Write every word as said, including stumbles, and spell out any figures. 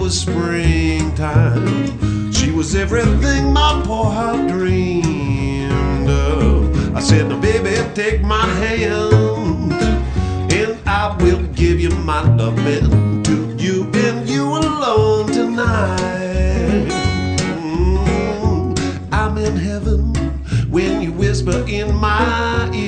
was springtime. She was everything my poor heart dreamed of. I said, now baby, take my hand, and I will give you my loving, to you and you alone tonight. Mm, I'm in heaven when you whisper in my ear.